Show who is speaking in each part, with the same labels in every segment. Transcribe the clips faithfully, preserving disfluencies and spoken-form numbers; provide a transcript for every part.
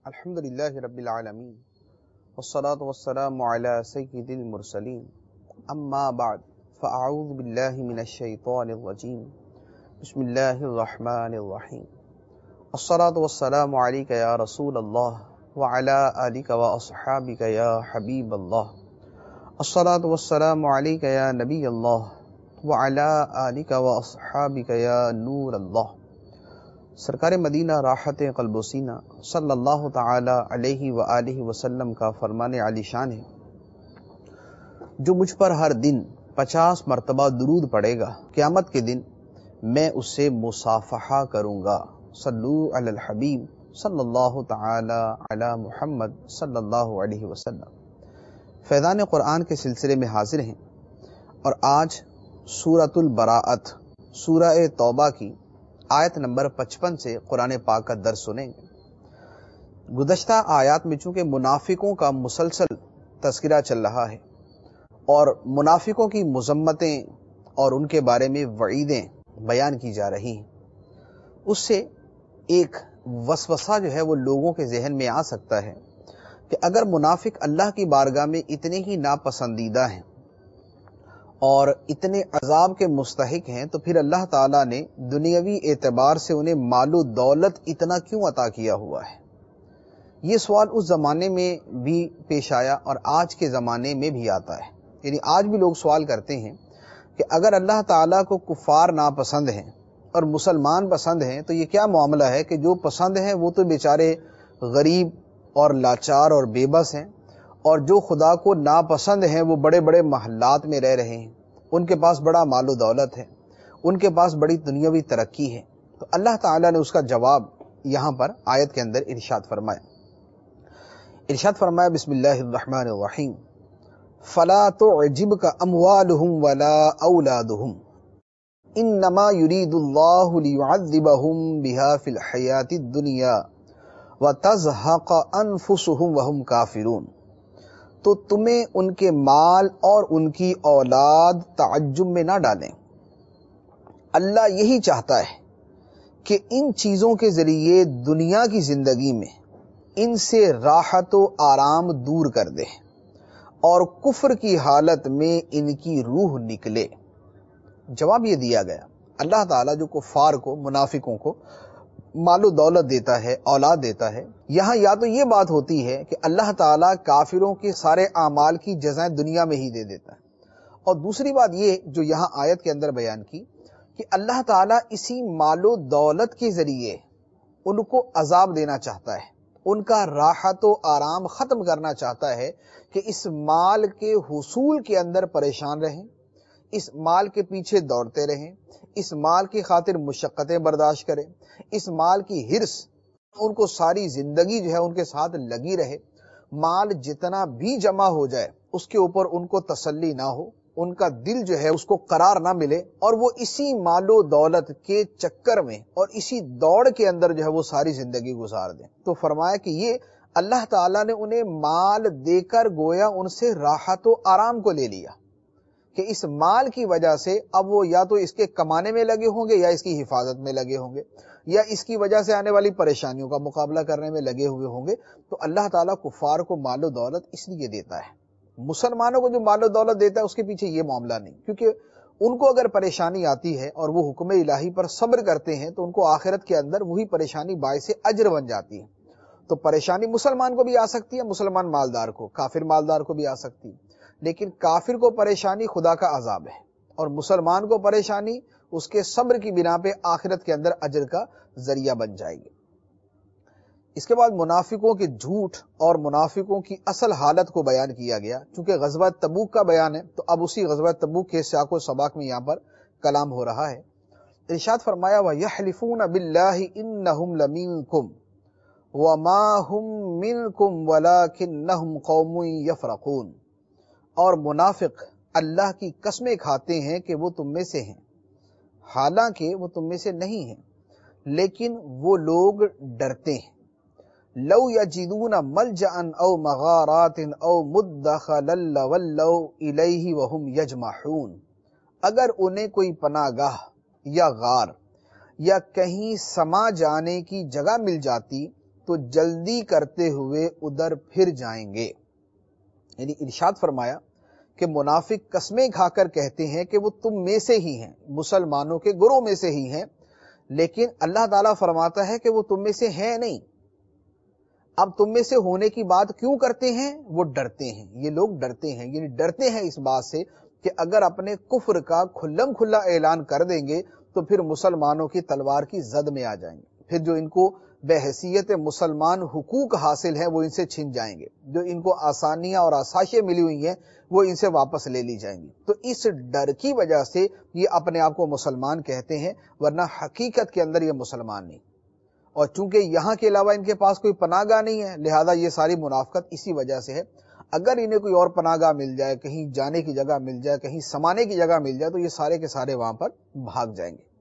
Speaker 1: الحمد للہ رب العالمین والصلاة والسلام علی سید المرسلین اما بعد فاعوذ باللہ من الشیطان الرجیم بسم اللہ الرحمن الرحیم الصلاة والسلام علیک یا رسول اللہ وعلی آلک واصحابک یا حبیب اللہ الصلاة والسلام علیک یا نبی اللہ وعلی آلک واصحابک یا نور اللہ۔ سرکار مدینہ راحت قلب و سینہ صلی اللہ تعالی علیہ وآلہ وسلم کا فرمان عالی شان ہے، جو مجھ پر ہر دن پچاس مرتبہ درود پڑے گا قیامت کے دن میں اس سے مصافحہ کروں گا۔ صلو علی الحبیب صلی اللہ تعالی علی محمد صلی اللہ علیہ وسلم۔ فیضان قرآن کے سلسلے میں حاضر ہیں اور آج سورۃ البراءت سورہ توبہ کی آیت نمبر پچپن سے قرآن پاک کا درس سنیں گے۔ گزشتہ آیات میں چونکہ منافقوں کا مسلسل تذکرہ چل رہا ہے اور منافقوں کی مذمتیں اور ان کے بارے میں وعیدیں بیان کی جا رہی ہیں، اس سے ایک وسوسہ جو ہے وہ لوگوں کے ذہن میں آ سکتا ہے کہ اگر منافق اللہ کی بارگاہ میں اتنے ہی ناپسندیدہ ہیں اور اتنے عذاب کے مستحق ہیں تو پھر اللہ تعالیٰ نے دنیاوی اعتبار سے انہیں مال و دولت اتنا کیوں عطا کیا ہوا ہے؟ یہ سوال اس زمانے میں بھی پیش آیا اور آج کے زمانے میں بھی آتا ہے۔ یعنی آج بھی لوگ سوال کرتے ہیں کہ اگر اللہ تعالیٰ کو کفار ناپسند ہیں اور مسلمان پسند ہیں تو یہ کیا معاملہ ہے کہ جو پسند ہیں وہ تو بیچارے غریب اور لاچار اور بے بس ہیں، اور جو خدا کو ناپسند ہیں وہ بڑے بڑے محلات میں رہ رہے ہیں، ان کے پاس بڑا مال و دولت ہے، ان کے پاس بڑی دنیاوی ترقی ہے۔ تو اللہ تعالیٰ نے اس کا جواب یہاں پر آیت کے اندر ارشاد فرمایا ارشاد فرمایا بسم اللہ الرحمن الرحیم فلا تعجبک اموالہم ولا اولادہم انما یرید اللہ لیعذبہم بہا فی الحیاۃ الدنیا وتزہق انفسہم وہم کافرون۔ تو تمہیں ان کے مال اور ان کی اولاد تعجب میں نہ ڈالیں، اللہ یہی چاہتا ہے کہ ان چیزوں کے ذریعے دنیا کی زندگی میں ان سے راحت و آرام دور کر دے اور کفر کی حالت میں ان کی روح نکلے۔ جواب یہ دیا گیا، اللہ تعالیٰ جو کفار کو، منافقوں کو مال و دولت دیتا ہے، اولاد دیتا ہے، یہاں یا تو یہ بات ہوتی ہے کہ اللہ تعالیٰ کافروں کے سارے اعمال کی جزائیں دنیا میں ہی دے دیتا ہے، اور دوسری بات یہ جو یہاں آیت کے اندر بیان کی کہ اللہ تعالیٰ اسی مال و دولت کے ذریعے ان کو عذاب دینا چاہتا ہے، ان کا راحت و آرام ختم کرنا چاہتا ہے کہ اس مال کے حصول کے اندر پریشان رہیں، اس مال کے پیچھے دوڑتے رہیں، اس مال کی خاطر مشقتیں برداشت کریں، اس مال کی ہرس ان کو ساری زندگی جو ہے ان کے ساتھ لگی رہے، مال جتنا بھی جمع ہو جائے اس کے اوپر ان کو تسلی نہ ہو، ان کا دل جو ہے اس کو قرار نہ ملے، اور وہ اسی مال و دولت کے چکر میں اور اسی دوڑ کے اندر جو ہے وہ ساری زندگی گزار دیں۔ تو فرمایا کہ یہ اللہ تعالیٰ نے انہیں مال دے کر گویا ان سے راحت و آرام کو لے لیا کہ اس مال کی وجہ سے اب وہ یا تو اس کے کمانے میں لگے ہوں گے یا اس کی حفاظت میں لگے ہوں گے یا اس کی وجہ سے آنے والی پریشانیوں کا مقابلہ کرنے میں لگے ہوئے ہوں گے۔ تو اللہ تعالیٰ کفار کو مال و دولت اس لیے دیتا ہے، مسلمانوں کو جو مال و دولت دیتا ہے اس کے پیچھے یہ معاملہ نہیں، کیونکہ ان کو اگر پریشانی آتی ہے اور وہ حکم الہی پر صبر کرتے ہیں تو ان کو آخرت کے اندر وہی پریشانی باعث اجر بن جاتی ہے۔ تو پریشانی مسلمان کو بھی آ سکتی ہے، مسلمان مالدار کو، کافر مالدار کو بھی آ سکتی ہے، لیکن کافر کو پریشانی خدا کا عذاب ہے اور مسلمان کو پریشانی اس کے صبر کی بنا پہ آخرت کے اندر اجر کا ذریعہ بن جائے گی۔ اس کے بعد منافقوں کے جھوٹ اور منافقوں کی اصل حالت کو بیان کیا گیا، چونکہ غزوہ تبوک کا بیان ہے تو اب اسی غزوہ تبوک کے سیاق و سباق میں یہاں پر کلام ہو رہا ہے۔ ارشاد فرمایا وَيَحْلِفُونَ بِاللَّهِ إِنَّهُمْ لَمِنكُمْ وَمَا هُمْ مِنكُمْ وَلَكِنَّهُمْ قَوْمٌ يَفْرَقُونَ۔ اور منافق اللہ کی قسمیں کھاتے ہیں کہ وہ تم میں سے ہیں، حالانکہ وہ تم میں سے نہیں ہیں، لیکن وہ لوگ ڈرتے ہیں۔ لو یجدون ملجأ او مغارات او مدخلا لولوا الیہ وہم یجمحون۔ اگر انہیں کوئی پناہ گاہ یا غار یا کہیں سما جانے کی جگہ مل جاتی تو جلدی کرتے ہوئے ادھر پھر جائیں گے. یعنی ارشاد فرمایا کہ منافق قسمیں کھا کر کہتے ہیں کہ وہ تم میں سے ہی ہیں، مسلمانوں کے گروہ میں سے ہی ہیں، لیکن اللہ تعالیٰ فرماتا ہے کہ وہ تم میں سے ہیں نہیں. اب تم میں سے ہونے کی بات کیوں کرتے ہیں؟ وہ ڈرتے ہیں، یہ لوگ ڈرتے ہیں، یعنی ڈرتے ہیں اس بات سے کہ اگر اپنے کفر کا کھلم کھلا اعلان کر دیں گے تو پھر مسلمانوں کی تلوار کی زد میں آ جائیں گے، پھر جو ان کو بے حیثیت مسلمان حقوق حاصل ہیں وہ ان سے چھن جائیں گے، جو ان کو آسانیاں اور آسائشیں ملی ہوئی ہیں وہ ان سے واپس لے لی جائیں گی. تو اس ڈر کی وجہ سے یہ اپنے آپ کو مسلمان کہتے ہیں، ورنہ حقیقت کے اندر یہ مسلمان نہیں. اور چونکہ یہاں کے علاوہ ان کے پاس کوئی پناہ گاہ نہیں ہے، لہذا یہ ساری منافقت اسی وجہ سے ہے. اگر انہیں کوئی اور پناہ گاہ مل جائے، کہیں جانے کی جگہ مل جائے، کہیں سمانے کی جگہ مل جائے، تو یہ سارے کے سارے وہاں پر بھاگ جائیں گے.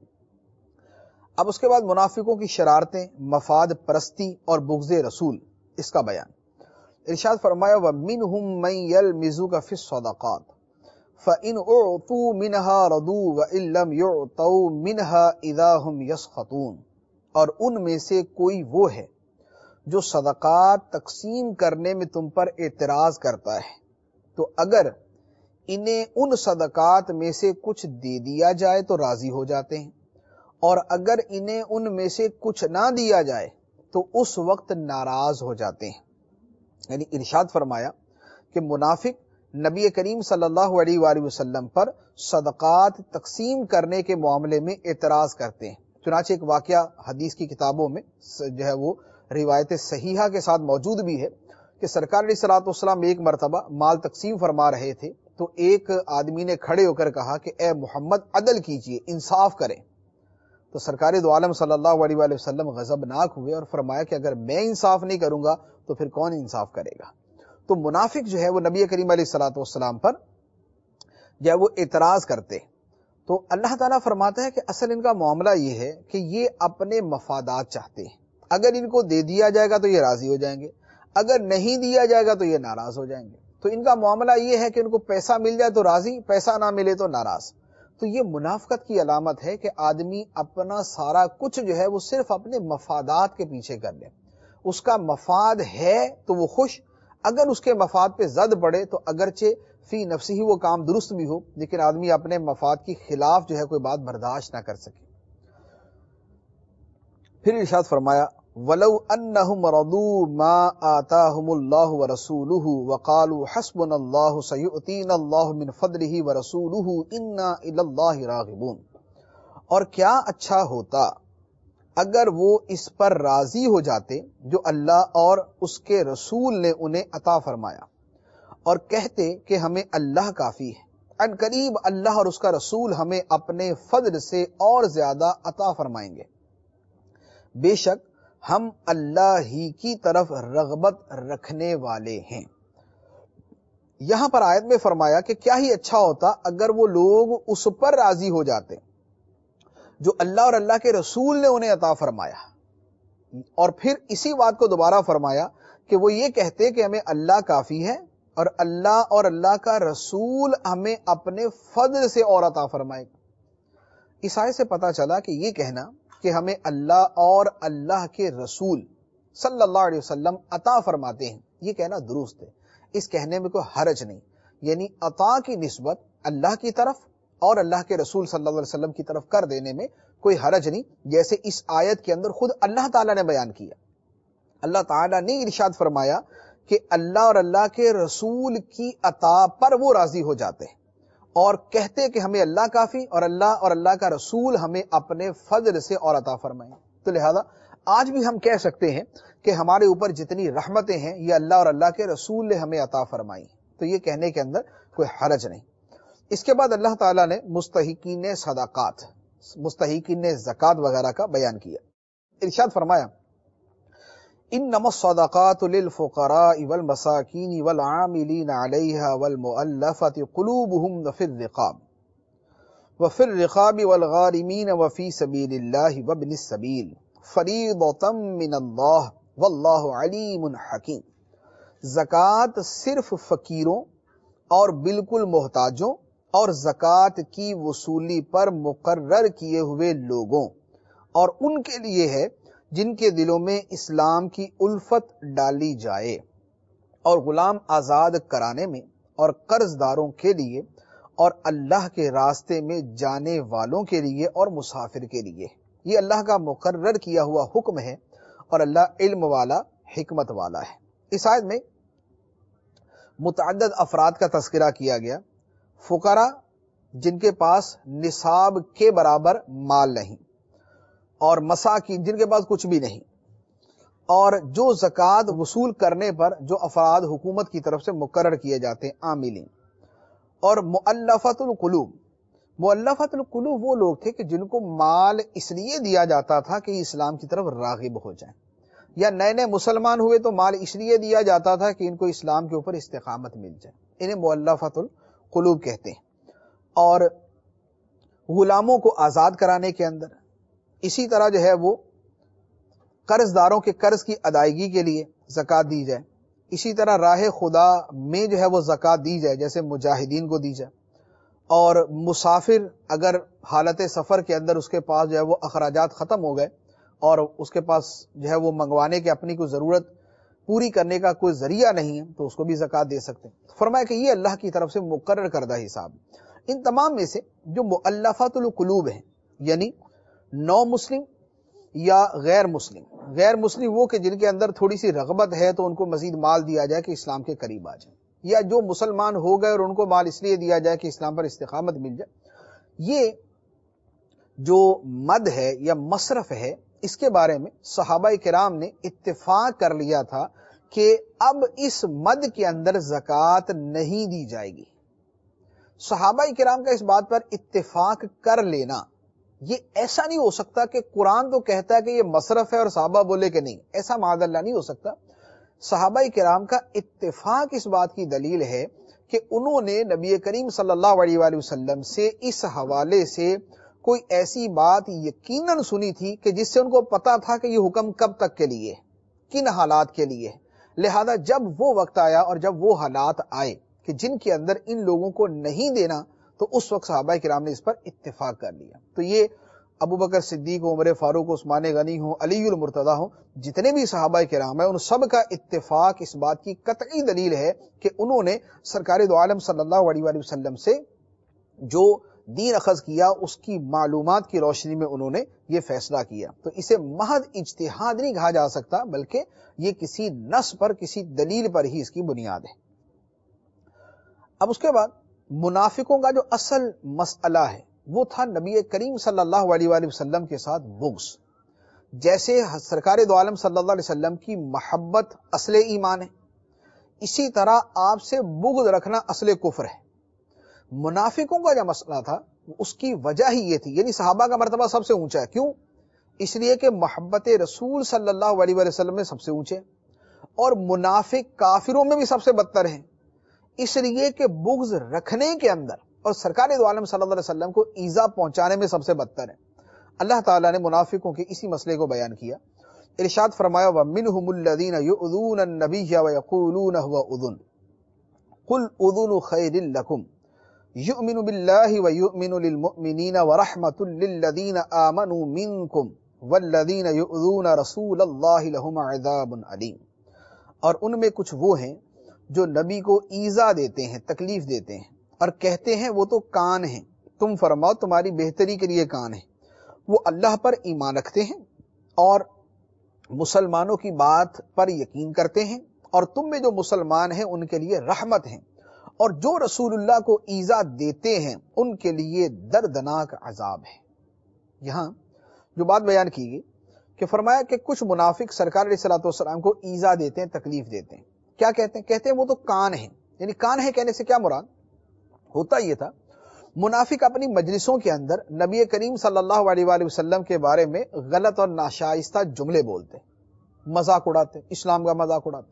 Speaker 1: اب اس کے بعد منافقوں کی شرارتیں، مفاد پرستی اور بغض رسول، اس کا بیان. ارشاد فرمایا وَمِنْهُمْ مَنْ يَلْمِزُكَ فِي الصَّدَقَاتِ فَإِنْ أُعْطُوا مِنْهَا رَضُوا وَإِنْ لَمْ يُعْطَوْا مِنْهَا إِذَا هُمْ يَسْخَطُونَ. اور ان میں سے کوئی وہ ہے جو صدقات تقسیم کرنے میں تم پر اعتراض کرتا ہے، تو اگر انہیں ان صدقات میں سے کچھ دے دیا جائے تو راضی ہو جاتے ہیں، اور اگر انہیں ان میں سے کچھ نہ دیا جائے تو اس وقت ناراض ہو جاتے ہیں. یعنی ارشاد فرمایا کہ منافق نبی کریم صلی اللہ علیہ وآلہ وسلم پر صدقات تقسیم کرنے کے معاملے میں اعتراض کرتے ہیں. چنانچہ ایک واقعہ حدیث کی کتابوں میں جو ہے وہ روایت صحیحہ کے ساتھ موجود بھی ہے کہ سرکار علیہ الصلوۃ والسلام ایک مرتبہ مال تقسیم فرما رہے تھے تو ایک آدمی نے کھڑے ہو کر کہا کہ اے محمد عدل کیجئے، انصاف کریں. تو سرکار دو عالم صلی اللہ علیہ وآلہ وسلم غضبناک ہوئے اور فرمایا کہ اگر میں انصاف نہیں کروں گا تو پھر کون انصاف کرے گا. تو منافق جو ہے وہ نبی کریم علیہ الصلوۃ والسلام پر جو ہے وہ اعتراض کرتے. تو اللہ تعالیٰ فرماتا ہے کہ اصل ان کا معاملہ یہ ہے کہ یہ اپنے مفادات چاہتے ہیں. اگر ان کو دے دیا جائے گا تو یہ راضی ہو جائیں گے، اگر نہیں دیا جائے گا تو یہ ناراض ہو جائیں گے. تو ان کا معاملہ یہ ہے کہ ان کو پیسہ مل جائے تو راضی، پیسہ نہ ملے تو ناراض. تو یہ منافقت کی علامت ہے کہ آدمی اپنا سارا کچھ جو ہے وہ صرف اپنے مفادات کے پیچھے کر لے. اس کا مفاد ہے تو وہ خوش، اگر اس کے مفاد پہ زد پڑے تو اگرچہ فی نفسی ہی وہ کام درست بھی ہو لیکن آدمی اپنے مفاد کی خلاف جو ہے کوئی بات برداشت نہ کر سکے. پھر ارشاد فرمایا وَلَوْ أَنَّهُمْ رَضُوا مَا آتَاهُمُ اللَّهُ وَرَسُولُهُ وَقَالُوا حَسْبُنَا اللَّهُ سَيُؤْتِينَا اللَّهُ مِنْ فَضْلِهِ وَرَسُولُهُ إِنَّا إِلَى اللَّهِ رَاغِبُونَ. اور کیا اچھا ہوتا اگر وہ اس پر راضی ہو جاتے جو اللہ اور اس کے رسول نے انہیں عطا فرمایا، اور کہتے کہ ہمیں اللہ کافی ہے، ان قریب اللہ اور اس کا رسول ہمیں اپنے فضل سے اور زیادہ عطا فرمائیں گے، بے شک ہم اللہ ہی کی طرف رغبت رکھنے والے ہیں. یہاں پر آیت میں فرمایا کہ کیا ہی اچھا ہوتا اگر وہ لوگ اس پر راضی ہو جاتے جو اللہ اور اللہ کے رسول نے انہیں عطا فرمایا، اور پھر اسی بات کو دوبارہ فرمایا کہ وہ یہ کہتے کہ ہمیں اللہ کافی ہے اور اللہ اور اللہ کا رسول ہمیں اپنے فضل سے اور عطا فرمائے. اس آیت سے پتا چلا کہ یہ کہنا کہ ہمیں اللہ اور اللہ کے رسول صلی اللہ علیہ وسلم عطا فرماتے ہیں، یہ کہنا درست ہے، اس کہنے میں کوئی حرج نہیں. یعنی عطا کی نسبت اللہ کی طرف اور اللہ کے رسول صلی اللہ علیہ وسلم کی طرف کر دینے میں کوئی حرج نہیں، جیسے اس آیت کے اندر خود اللہ تعالیٰ نے بیان کیا. اللہ تعالیٰ نے ارشاد فرمایا کہ اللہ اور اللہ کے رسول کی عطا پر وہ راضی ہو جاتے ہیں اور کہتے کہ ہمیں اللہ کافی اور اللہ اور اللہ کا رسول ہمیں اپنے فضل سے اور عطا فرمائیں. تو لہذا آج بھی ہم کہہ سکتے ہیں کہ ہمارے اوپر جتنی رحمتیں ہیں یہ اللہ اور اللہ کے رسول نے ہمیں عطا فرمائی، تو یہ کہنے کے اندر کوئی حرج نہیں. اس کے بعد اللہ تعالیٰ نے مستحقین صدقات، مستحقین زکوٰۃ وغیرہ کا بیان کیا. ارشاد فرمایا انما الصدقات للفقراء والمساکین والعاملین علیہا والمؤلفۃ قلوبہم وفی الرقاب وفی الرقاب والغارمین وفی سبیل اللہ وابن السبیل فریضۃ من اللہ واللہ علیم حکیم. زکوٰۃ صرف فقیروں اور بالکل محتاجوں اور زکوٰۃ کی وصولی پر مقرر کیے ہوئے لوگوں اور ان کے لیے ہے جن کے دلوں میں اسلام کی الفت ڈالی جائے اور غلام آزاد کرانے میں اور قرض داروں کے لیے اور اللہ کے راستے میں جانے والوں کے لیے اور مسافر کے لیے. یہ اللہ کا مقرر کیا ہوا حکم ہے اور اللہ علم والا حکمت والا ہے. اس آیت میں متعدد افراد کا تذکرہ کیا گیا. فقراء جن کے پاس نصاب کے برابر مال نہیں، اور مساکین جن کے پاس کچھ بھی نہیں، اور جو زکوٰۃ وصول کرنے پر جو افراد حکومت کی طرف سے مقرر کیے جاتے ہیں عاملین، اور مؤلفۃ القلوب. مؤلفۃ القلوب وہ لوگ تھے کہ جن کو مال اس لیے دیا جاتا تھا کہ اسلام کی طرف راغب ہو جائیں، یا نئے نئے مسلمان ہوئے تو مال اس لیے دیا جاتا تھا کہ ان کو اسلام کے اوپر استقامت مل جائے. انہیں مؤلفۃ القلوب کہتے ہیں. اور غلاموں کو آزاد کرانے کے اندر، اسی طرح جو ہے وہ قرض داروں کے قرض کی ادائیگی کے لیے زکوٰۃ دی جائے. اسی طرح راہ خدا میں جو ہے وہ زکوٰۃ دی جائے، جیسے مجاہدین کو دی جائے. اور مسافر اگر حالت سفر کے اندر اس کے پاس جو ہے وہ اخراجات ختم ہو گئے اور اس کے پاس جو ہے وہ منگوانے کے اپنی کوئی ضرورت پوری کرنے کا کوئی ذریعہ نہیں ہے تو اس کو بھی زکوٰۃ دے سکتے ہیں. فرمایا کہ یہ اللہ کی طرف سے مقرر کردہ حساب. ان تمام میں سے جو مؤلفۃ القلوب ہیں، یعنی نو مسلم یا غیر مسلم، غیر مسلم وہ کہ جن کے اندر تھوڑی سی رغبت ہے تو ان کو مزید مال دیا جائے کہ اسلام کے قریب آ جائیں، یا جو مسلمان ہو گئے اور ان کو مال اس لیے دیا جائے کہ اسلام پر استقامت مل جائے. یہ جو مد ہے یا مصرف ہے، اس کے بارے میں صحابہ کرام نے اتفاق کر لیا تھا کہ اب اس مد کے اندر زکوٰۃ نہیں دی جائے گی. صحابہ کرام کا اس بات پر اتفاق کر لینا یہ ایسا نہیں ہو سکتا کہ قرآن تو کہتا ہے کہ یہ مصرف ہے اور صحابہ بولے کہ نہیں، ایسا معاذ اللہ نہیں ہو سکتا. صحابہ کرام کا اتفاق اس بات کی دلیل ہے کہ انہوں نے نبی کریم صلی اللہ علیہ وآلہ وسلم سے اس حوالے سے کوئی ایسی بات یقیناً سنی تھی کہ جس سے ان کو پتا تھا کہ یہ حکم کب تک کے لیے، کن حالات کے لیے. لہذا جب وہ وقت آیا اور جب وہ حالات آئے کہ جن کے اندر ان لوگوں کو نہیں دینا، تو اس وقت صحابہ کرام نے اس پر اتفاق کر لیا. تو یہ ابو بکر صدیق، عمر فاروق، عثمان غنی ہوں، علی المرتضیٰ ہوں، جتنے بھی صحابہ کرام ہیں، ان سب کا اتفاق اس بات کی قطعی دلیل ہے کہ انہوں نے سرکار دو عالم صلی اللہ علیہ وآلہ وسلم سے جو دین اخذ کیا اس کی معلومات کی روشنی میں انہوں نے یہ فیصلہ کیا. تو اسے محض اجتہاد نہیں کہا جا سکتا، بلکہ یہ کسی نص پر، کسی دلیل پر ہی اس کی بنیاد ہے. اب اس کے بعد منافقوں کا جو اصل مسئلہ ہے وہ تھا نبی کریم صلی اللہ علیہ وآلہ وسلم کے ساتھ بغض. جیسے سرکار دو عالم صلی اللہ علیہ وسلم کی محبت اصل ایمان ہے، اسی طرح آپ سے بغض رکھنا اصل کفر ہے. منافقوں کا جو مسئلہ تھا اس کی وجہ ہی یہ تھی، یعنی صحابہ کا مرتبہ سب سے اونچا ہے. کیوں؟ اس لیے کہ محبت رسول صلی اللہ علیہ وآلہ وسلم میں سب سے اونچے، اور منافق کافروں میں بھی سب سے بدتر ہیں، اس لیے کہ بغض رکھنے کے اندر اور سرکار دو عالم صلی اللہ علیہ وسلم کو ایذا پہنچانے میں سب سے بدتر ہے. اللہ تعالیٰ نے منافقوں کے اسی مسئلے کو بیان کیا. ارشاد فرمایا وَمِنْهُمُ الَّذِينَ يُؤْذُونَ النَّبِيَّ وَيَقُولُونَ هُوَ أُذُنٌ قُلْ أُذُنُ خَيْرٍ لَكُمْ يُؤْمِنُ بِاللَّهِ وَيُؤْمِنُ لِلْمُؤْمِنِينَ وَرَحْمَةٌ لِلَّذِينَ آمَنُوا مِنْكُمْ وَالَّذِينَ يُؤْذُونَ رَسُولَ اللَّهِ لَهُمْ عَذَابٌ أَلِيمٌ. اور ان میں کچھ وہ ہیں جو نبی کو ایذا دیتے ہیں، تکلیف دیتے ہیں، اور کہتے ہیں وہ تو کان ہیں، تم فرماؤ تمہاری بہتری کے لیے کان ہیں. وہ اللہ پر ایمان رکھتے ہیں اور مسلمانوں کی بات پر یقین کرتے ہیں، اور تم میں جو مسلمان ہیں ان کے لیے رحمت ہیں، اور جو رسول اللہ کو ایذا دیتے ہیں ان کے لیے دردناک عذاب ہے. یہاں جو بات بیان کی گئی کہ فرمایا کہ کچھ منافق سرکار علیہ الصلوۃ والسلام کو ایذا دیتے ہیں، تکلیف دیتے ہیں. کیا کہتے ہیں؟ کہتے ہیں وہ تو کان ہیں. یعنی کان ہے کہنے سے کیا مراد ہوتا؟ یہ تھا منافق اپنی مجلسوں کے اندر نبی کریم صلی اللہ علیہ وآلہ وسلم کے بارے میں غلط اور ناشائستہ جملے بولتے، مذاق اڑاتے، اسلام کا مذاق اڑاتے.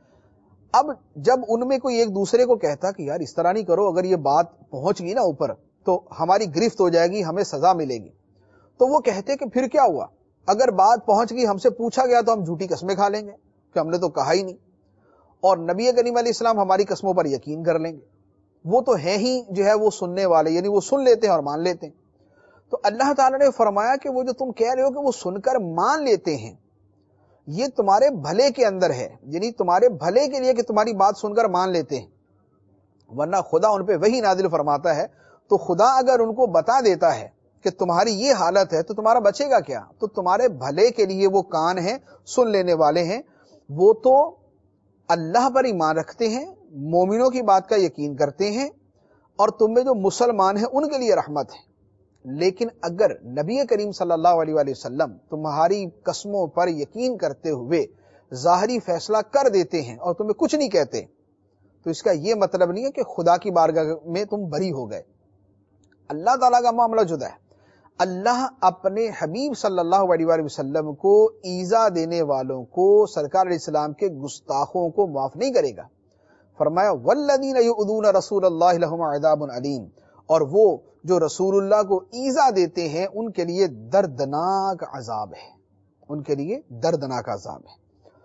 Speaker 1: اب جب ان میں کوئی ایک دوسرے کو کہتا کہ یار اس طرح نہیں کرو، اگر یہ بات پہنچ گئی نا اوپر تو ہماری گرفت ہو جائے گی، ہمیں سزا ملے گی، تو وہ کہتے کہ پھر کیا ہوا، اگر بات پہنچ گئی، ہم سے پوچھا گیا تو ہم جھوٹی قسمیں کھا لیں گے کہ ہم نے تو کہا ہی نہیں، اور نبی کریم علیہ السلام ہماری قسموں پر یقین کر لیں گے. وہ تو ہیں ہی جو ہے وہ سننے والے، یعنی وہ سن لیتے ہیں اور مان لیتے ہیں. تو اللہ تعالیٰ نے فرمایا کہ وہ جو تم کہہ رہے ہو کہ وہ سن کر مان لیتے ہیں، یہ تمہارے بھلے کے اندر ہے، یعنی تمہارے بھلے کے لیے کہ تمہاری بات سن کر مان لیتے ہیں، ورنہ خدا ان پہ وحی نازل فرماتا ہے تو خدا اگر ان کو بتا دیتا ہے کہ تمہاری یہ حالت ہے تو تمہارا بچے گا کیا؟ تو تمہارے بھلے کے لیے وہ کان ہیں، سن لینے والے ہیں، وہ تو اللہ پر ایمان رکھتے ہیں، مومنوں کی بات کا یقین کرتے ہیں، اور تم میں جو مسلمان ہیں ان کے لیے رحمت ہے۔ لیکن اگر نبی کریم صلی اللہ علیہ وآلہ وسلم تمہاری قسموں پر یقین کرتے ہوئے ظاہری فیصلہ کر دیتے ہیں اور تمہیں کچھ نہیں کہتے، تو اس کا یہ مطلب نہیں ہے کہ خدا کی بارگاہ میں تم بری ہو گئے۔ اللہ تعالیٰ کا معاملہ جدا ہے۔ اللہ اپنے حبیب صلی اللہ علیہ وآلہ وسلم کو ایذا دینے والوں کو، سرکار علیہ السلام کے گستاخوں کو معاف نہیں کرے گا۔ فرمایا والذین یؤذون رسول اللہ لہم عذاب علیم، اور وہ جو رسول اللہ کو ایذا دیتے ہیں ان کے لیے دردناک عذاب ہے، ان کے لیے دردناک عذاب ہے۔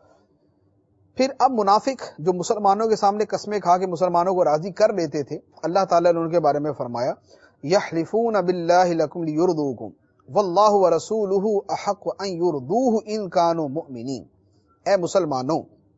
Speaker 1: پھر اب منافق جو مسلمانوں کے سامنے قسمیں کھا کے مسلمانوں کو راضی کر لیتے تھے، اللہ تعالیٰ نے ان کے بارے میں فرمایا یحلفون باللہ لکم لیرضوکم واللہ ورسولہ احق ان یرضوہ ان کانوا مؤمنین۔ اے مسلمانوں،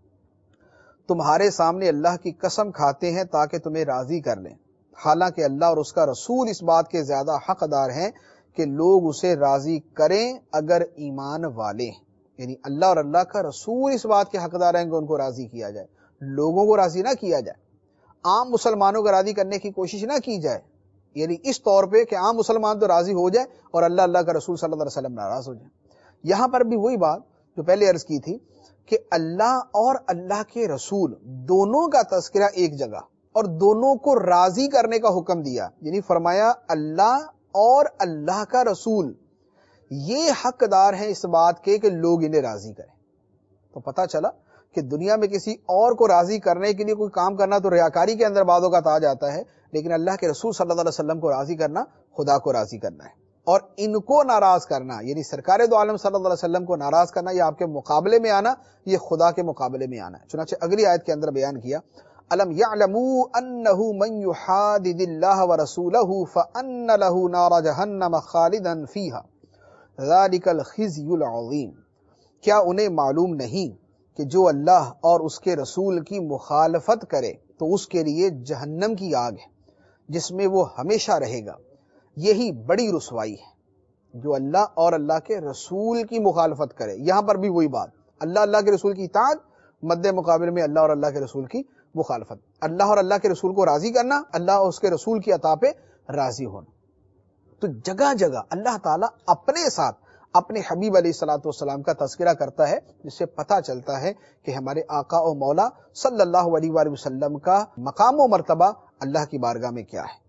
Speaker 1: تمہارے سامنے اللہ کی قسم کھاتے ہیں تاکہ تمہیں راضی کر لیں، حالانکہ اللہ اور اس کا رسول اس بات کے زیادہ حقدار ہیں کہ لوگ اسے راضی کریں اگر ایمان والے ہیں۔ یعنی اللہ اور اللہ کا رسول اس بات کے حقدار ہیں کہ ان کو راضی کیا جائے، لوگوں کو راضی نہ کیا جائے، عام مسلمانوں کو راضی کرنے کی کوشش نہ کی جائے، یعنی اس طور پہ کہ عام مسلمان تو راضی ہو جائے اور اللہ اللہ کا رسول صلی اللہ علیہ وسلم ناراض ہو جائے۔ یہاں پر بھی وہی بات جو پہلے عرض کی تھی کہ اللہ اور اللہ کے رسول دونوں کا تذکرہ ایک جگہ اور دونوں کو راضی کرنے کا حکم دیا، یعنی فرمایا اللہ اور اللہ کا رسول یہ حقدار ہیں اس بات کے کہ لوگ انہیں راضی کریں۔ تو پتہ چلا کہ دنیا میں کسی اور کو راضی کرنے کے لیے کوئی کام کرنا تو ریاکاری کے اندر بعضوں کا آ جاتا ہے، لیکن اللہ کے رسول صلی اللہ علیہ وسلم کو راضی کرنا خدا کو راضی کرنا ہے، اور ان کو ناراض کرنا یعنی سرکار دو عالم صلی اللہ علیہ وسلم کو ناراض کرنا، یہ آپ کے مقابلے میں آنا، یہ خدا کے مقابلے میں آنا ہے۔ چنانچہ اگلی آیت کے اندر بیان کیا الم یعلموا انہ من یحادد اللہ ورسولہ فان لہ نار جہنم خالدا فیہا ذالک الخزی العظیم۔ کیا انہیں معلوم نہیں کہ جو اللہ اور اس کے رسول کی مخالفت کرے تو اس کے لیے جہنم کی آگ ہے جس میں وہ ہمیشہ رہے گا، یہی بڑی رسوائی ہے۔ جو اللہ اور اللہ کے رسول کی مخالفت کرے، یہاں پر بھی وہی بات، اللہ اللہ کے رسول کی اطاعت، مد مقابل میں اللہ اور اللہ کے رسول کی مخالفت۔ اللہ اور اللہ کے رسول کو راضی کرنا، اللہ اور اس کے رسول کی عطا پہ راضی ہونا۔ تو جگہ جگہ اللہ تعالیٰ اپنے ساتھ اپنے حبیب علیہ الصلوۃ والسلام کا تذکرہ کرتا ہے، جس سے پتہ چلتا ہے کہ ہمارے آقا و مولا صلی اللہ علیہ وآلہ وسلم کا مقام و مرتبہ اللہ کی بارگاہ میں کیا ہے۔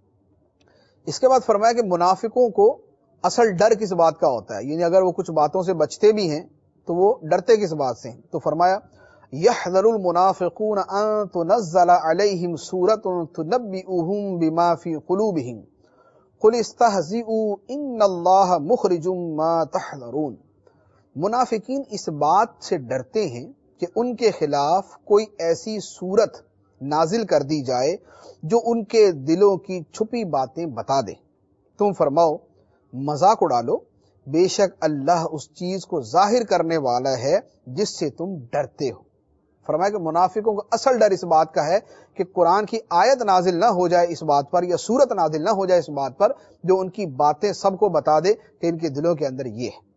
Speaker 1: اس کے بعد فرمایا کہ منافقوں کو اصل ڈر کس بات کا ہوتا ہے، یعنی اگر وہ کچھ باتوں سے بچتے بھی ہیں تو وہ ڈرتے کس بات سے ہیں؟ تو فرمایا یحذر المنافقون ان تنزل علیہم سورۃ تنبئہم بما فی قلوبہم قل استہزئوا ان اللہ مخرج ما تحذرون۔ منافقین اس بات سے ڈرتے ہیں کہ ان کے خلاف کوئی ایسی صورت نازل کر دی جائے جو ان کے دلوں کی چھپی باتیں بتا دے۔ تم فرماؤ مذاق اڑا لو، بے شک اللہ اس چیز کو ظاہر کرنے والا ہے جس سے تم ڈرتے ہو۔ فرمایا کہ منافقوں کا اصل ڈر اس بات کا ہے کہ قرآن کی آیت نازل نہ ہو جائے اس بات پر، یا سورت نازل نہ ہو جائے اس بات پر جو ان کی باتیں سب کو بتا دے کہ ان کے دلوں کے اندر یہ ہے۔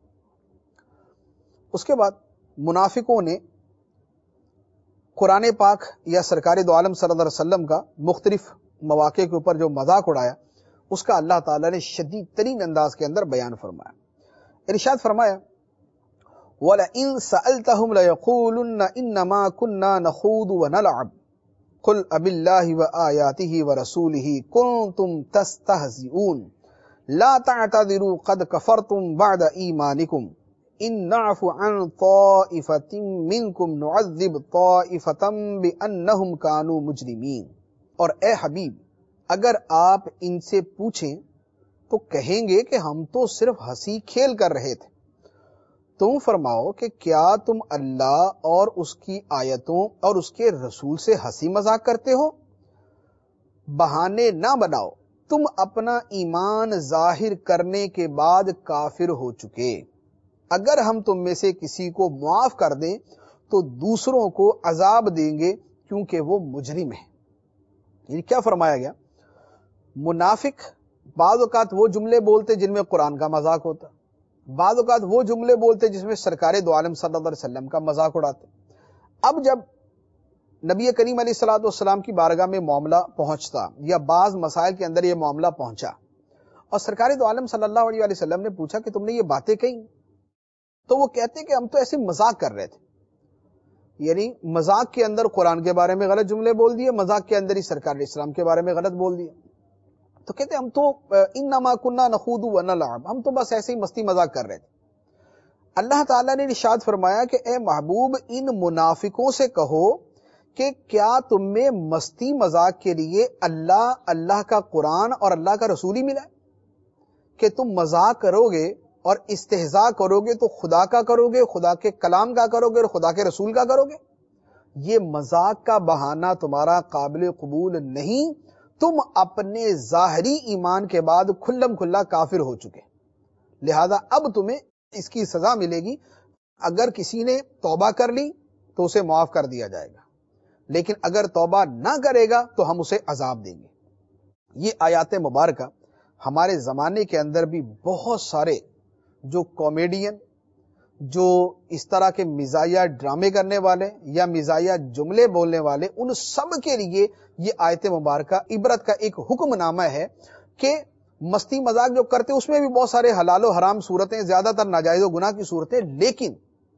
Speaker 1: اس کے بعد منافقوں نے قرآن پاک یا سرکار دو عالم صلی اللہ علیہ وسلم کا مختلف مواقع کے اوپر جو مذاق اڑایا، اس کا اللہ تعالیٰ نے شدید ترین انداز کے اندر بیان فرمایا۔ ارشاد فرمایا وَلَئِن سَأَلْتَهُمْ لَيَقُولُنَّ إِنَّمَا كُنَّا نَخُوضُ وَنَلْعَبُ قُلْ أَبِاللَّهِ وَآيَاتِهِ وَرَسُولِهِ كُنْتُمْ تَسْتَهْزِئُونَ لَا تَعْتَذِرُوا قَدْ كَفَرْتُمْ بَعْدَ إِيمَانِكُمْ إِن نَّعْفُ عَنْ طَائِفَةٍ مِّنْكُمْ نُعَذِّبْ طَائِفَةً بِأَنَّهُمْ كَانُوا مُجْرِمِينَ۔ اور اے حبیب، اگر آپ ان سے پوچھیں تو کہیں گے کہ ہم تو صرف ہنسی کھیل کر رہے تھے۔ تم فرماؤ کہ کیا تم اللہ اور اس کی آیتوں اور اس کے رسول سے ہنسی مذاق کرتے ہو؟ بہانے نہ بناؤ، تم اپنا ایمان ظاہر کرنے کے بعد کافر ہو چکے. اگر ہم تم میں سے کسی کو معاف کر دیں تو دوسروں کو عذاب دیں گے کیونکہ وہ مجرم ہے. یعنی کیا فرمایا گیا؟ منافق بعض اوقات وہ جملے بولتے جن میں قرآن کا مذاق ہوتا، بعض اوقات وہ جملے بولتے جس میں سرکار دو عالم صلی اللہ علیہ وسلم کا مذاق اڑاتے. اب جب نبی کریم علیہ الصلوۃ والسلام کی بارگاہ میں معاملہ پہنچتا یا بعض مسائل کے اندر یہ معاملہ پہنچا اور سرکار دو عالم صلی اللہ علیہ وسلم نے پوچھا کہ تم نے یہ باتیں کہیں، تو وہ کہتے کہ ہم تو ایسے مذاق کر رہے تھے. یعنی مذاق کے اندر قرآن کے بارے میں غلط جملے بول دیے، مذاق کے اندر ہی سرکار اسلام کے بارے میں غلط بول دیے. تو کہتے ہم تو انما کننا نخوض ونلعب، ہم تو بس ایسے ہی مستی مذاق کر رہے تھے. اللہ تعالیٰ نے ارشاد فرمایا کہ اے محبوب ان منافقوں سے کہو کہ کیا تم میں مستی مذاق کے لیے اللہ، اللہ کا قرآن اور اللہ کا رسول ہی ملا ہے؟ کہ تم مذاق کرو گے اور استہزاء کرو گے تو خدا کا کرو گے، خدا کے کلام کا کرو گے اور خدا کے رسول کا کرو گے. یہ مذاق کا بہانہ تمہارا قابل قبول نہیں. تم اپنے ظاہری ایمان کے بعد کھلم کھلا کافر ہو چکے، لہذا اب تمہیں اس کی سزا ملے گی. اگر کسی نے توبہ کر لی تو اسے معاف کر دیا جائے گا، لیکن اگر توبہ نہ کرے گا تو ہم اسے عذاب دیں گے. یہ آیات مبارکہ ہمارے زمانے کے اندر بھی بہت سارے جو کامیڈین، جو اس طرح کے مزاحیہ ڈرامے کرنے والے یا مزاحیہ جملے بولنے والے، ان سب کے لیے یہ آیت مبارکہ عبرت کا ایک حکم نامہ ہے کہ مستی مذاق جو کرتے اس میں بھی بہت سارے حلال و حرام صورتیں، زیادہ تر ناجائز و گناہ کی صورتیں، لیکن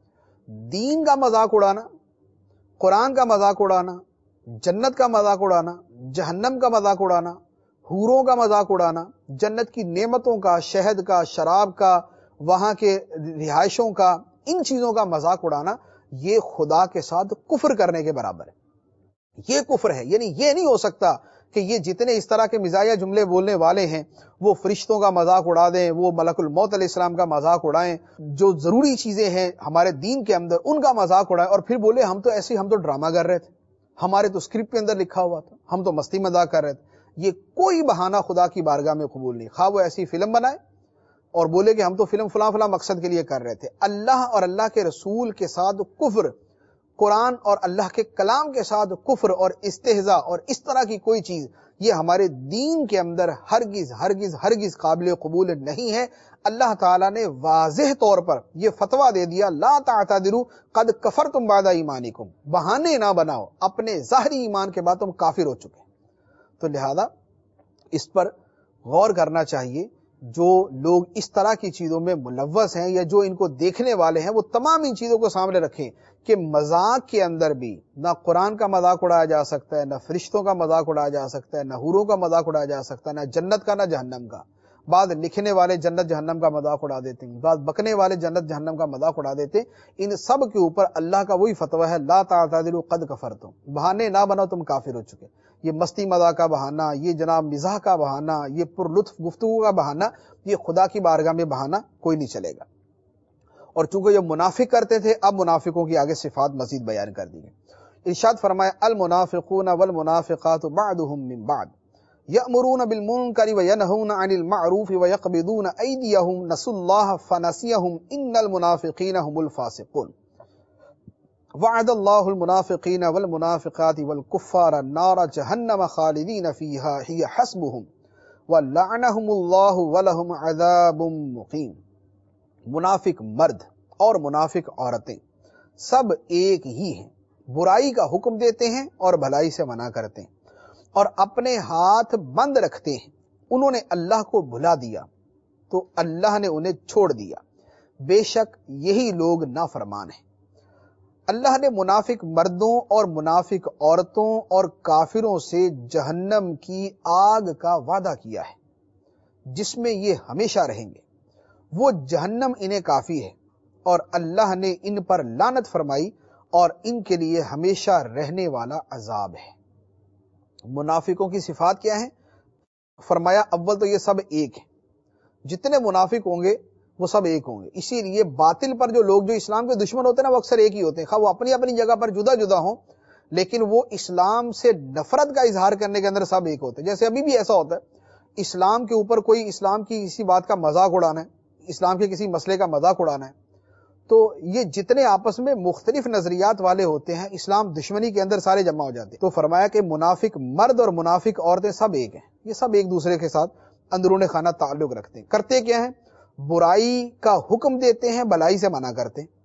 Speaker 1: دین کا مذاق اڑانا، قرآن کا مذاق اڑانا، جنت کا مذاق اڑانا، جہنم کا مذاق اڑانا، حوروں کا مذاق اڑانا، جنت کی نعمتوں کا، شہد کا، شراب کا، وہاں کے رہائشوں کا، ان چیزوں کا مذاق اڑانا، یہ خدا کے ساتھ کفر کرنے کے برابر ہے. یہ کفر ہے. یعنی یہ نہیں ہو سکتا کہ یہ جتنے اس طرح کے مزاحیہ جملے بولنے والے ہیں وہ فرشتوں کا مذاق اڑا دیں، وہ ملک الموت علیہ السلام کا مذاق اڑائیں، جو ضروری چیزیں ہیں ہمارے دین کے اندر ان کا مذاق اڑائیں، اور پھر بولے ہم تو ایسے ہم تو ڈرامہ کر رہے تھے، ہمارے تو اسکرپٹ کے اندر لکھا ہوا تھا، ہم تو مستی مذاق کر رہے تھے. یہ کوئی بہانہ خدا کی بارگاہ میں قبول نہیں. خواہ وہ ایسی فلم بنائے اور بولے کہ ہم تو فلم فلاں فلاں مقصد کے لیے کر رہے تھے. اللہ اور اللہ کے رسول کے ساتھ کفر، قرآن اور اللہ کے کلام کے ساتھ کفر اور استہزاء اور اس طرح کی کوئی چیز یہ ہمارے دین کے اندر ہرگز ہرگز ہرگز قابل قبول نہیں ہے. اللہ تعالیٰ نے واضح طور پر یہ فتویٰ دے دیا، لا تعتذروا قد کفرتم بعد ایمانکم، بہانے نہ بناؤ، اپنے ظاہری ایمان کے بعد تم کافر ہو چکے. تو لہذا اس پر غور کرنا چاہیے. جو لوگ اس طرح کی چیزوں میں ملوث ہیں یا جو ان کو دیکھنے والے ہیں وہ تمام ان چیزوں کو سامنے رکھیں کہ مذاق کے اندر بھی نہ قرآن کا مذاق اڑایا جا سکتا ہے، نہ فرشتوں کا مذاق اڑایا جا سکتا ہے، نہ حوروں کا مذاق اڑایا جا سکتا ہے، نہ جنت کا نہ جہنم کا. بعض لکھنے والے جنت جہنم کا مذاق اڑا دیتے ہیں، بعض بکنے والے جنت جہنم کا مذاق اڑا دیتے ہیں. ان سب کے اوپر اللہ کا وہی فتویٰ ہے، لا تعتذروا قد کفرتم، بہانے نہ بناؤ تم کافر ہو چکے. یہ مستی مذاق کا بہانہ، یہ جناب مزاح کا بہانہ، یہ پر لطف گفتگو کا بہانہ، یہ خدا کی بارگاہ میں بہانہ کوئی نہیں چلے گا. اور چونکہ یہ منافق کرتے تھے، اب منافقوں کی آگے صفات مزید بیان کر دی. ارشاد فرمایا المنافقون والمنافقات بعضهم من بعض یأمرون بالمنکر وینہون عن المعروف ویقبضون ایدیہم نسوا اللہ فنسیہم ان المنافقین هم الفاسقون. وعد اللہ المنافقین والمنافقات والکفار النار جہنم خالدین فیہا ہی حسبہم ولعنہم اللہ ولہم عذاب مقیم. منافق مرد اور منافق عورتیں سب ایک ہی ہیں، برائی کا حکم دیتے ہیں اور بھلائی سے منع کرتے ہیں اور اپنے ہاتھ بند رکھتے ہیں. انہوں نے اللہ کو بھلا دیا تو اللہ نے انہیں چھوڑ دیا، بے شک یہی لوگ نافرمان ہیں. اللہ نے منافق مردوں اور منافق عورتوں اور کافروں سے جہنم کی آگ کا وعدہ کیا ہے جس میں یہ ہمیشہ رہیں گے. وہ جہنم انہیں کافی ہے اور اللہ نے ان پر لعنت فرمائی اور ان کے لیے ہمیشہ رہنے والا عذاب ہے. منافقوں کی صفات کیا ہیں؟ فرمایا اول تو یہ سب ایک ہیں، جتنے منافق ہوں گے وہ سب ایک ہوں گے. اسی لیے باطل پر جو لوگ جو اسلام کے دشمن ہوتے ہیں نا وہ اکثر ایک ہی ہوتے ہیں، خواہ وہ اپنی اپنی جگہ پر جدا جدا ہوں لیکن وہ اسلام سے نفرت کا اظہار کرنے کے اندر سب ایک ہوتے ہیں. جیسے ابھی بھی ایسا ہوتا ہے، اسلام کے اوپر کوئی اسلام کی کسی بات کا مذاق اڑانا ہے، اسلام کے کسی مسئلے کا مذاق اڑانا ہے، تو یہ جتنے آپس میں مختلف نظریات والے ہوتے ہیں اسلام دشمنی کے اندر سارے جمع ہو جاتے ہیں۔ تو فرمایا کہ منافق مرد اور منافق عورتیں سب ایک ہیں، یہ سب ایک دوسرے کے ساتھ اندرون خانہ تعلق رکھتے ہیں۔ کرتے کیا ہیں؟ برائی کا حکم دیتے ہیں، بلائی سے منع کرتے ہیں،